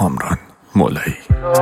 کامران مولایی.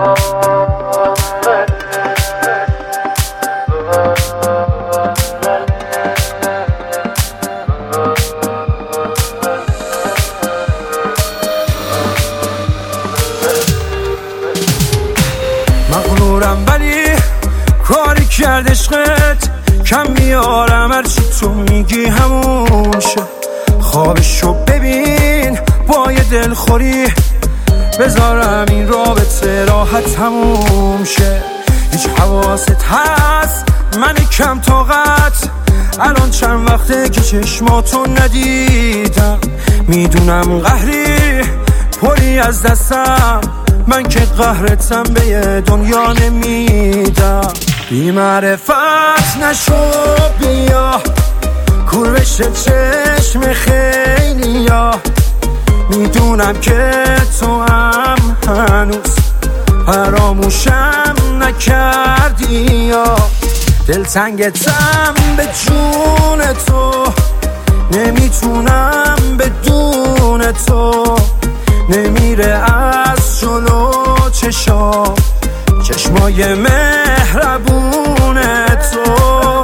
مغرورم ولی کاری کرد عشقت، کم میارم هرچی تو میگی همون شه. خوابشو ببین با یه دلخوری، بذارم این رابطه راحت تموم شه. هیچ حواست هست من کم طاقت، الان چند وقته که چشماتو ندیدم. میدونم قهری پری از دستم، من که قهرتم به یه دنیا نمیدم. بی معرفت نشو بیا کور بشه چشم خیلی یا، میدونم که تو هم هنوز فراموشم نکردی یا. دلتنگتم به جون تو، نمیتونم بدون تو. نمیره از جلو چشمای مهربون تو.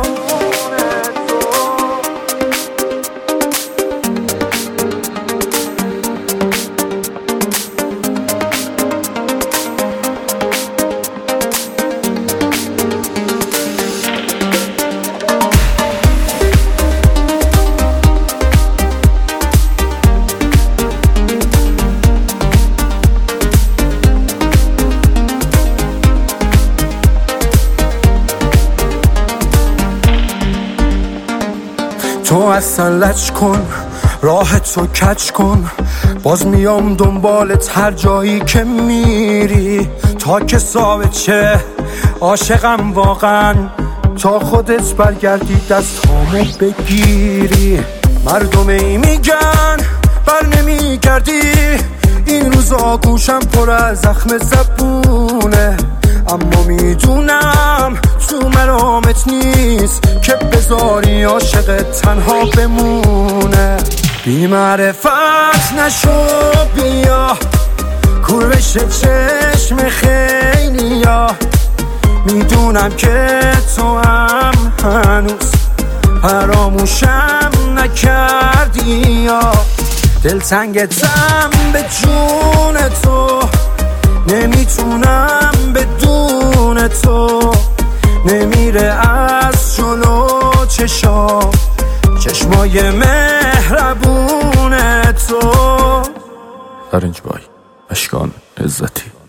تو اصلا لج کن، راه تو کج کن، باز میام دنبالت هر جایی که میری. تا که ثابت عاشقم واقعا، تا خودت برگردی دستامو بگیری. مردم ای میگن بر نمیگردی، این روزا گوشم پر از زخم زبونه. اما میدونم تو مرامت نیست که بذاری عاشقت تنها بمونه. بی معرفت نشو بیا کور بشه چشم خیلی یا، میدونم که تو هم هنوز فراموشم نکردی یا. دلتنگتم به جون تو، نمیتونم بدون تو. نمیره از جلو چشمای مهربون تو. فرنج بای اشکان عزتی.